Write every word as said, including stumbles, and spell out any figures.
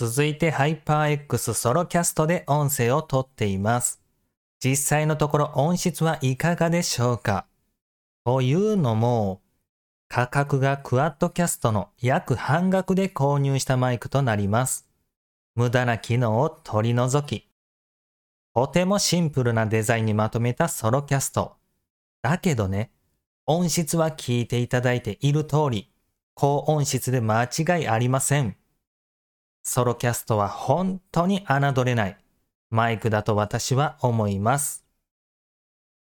続いて HyperX ソロキャストで音声をとっています。実際のところ音質はいかがでしょうか？というのも、価格がクアッドキャストの約半額で購入したマイクとなります。無駄な機能を取り除き、とてもシンプルなデザインにまとめたソロキャスト。だけどね、音質は聞いていただいている通り、高音質で間違いありません。ソロキャストは本当に侮れないマイクだと私は思います。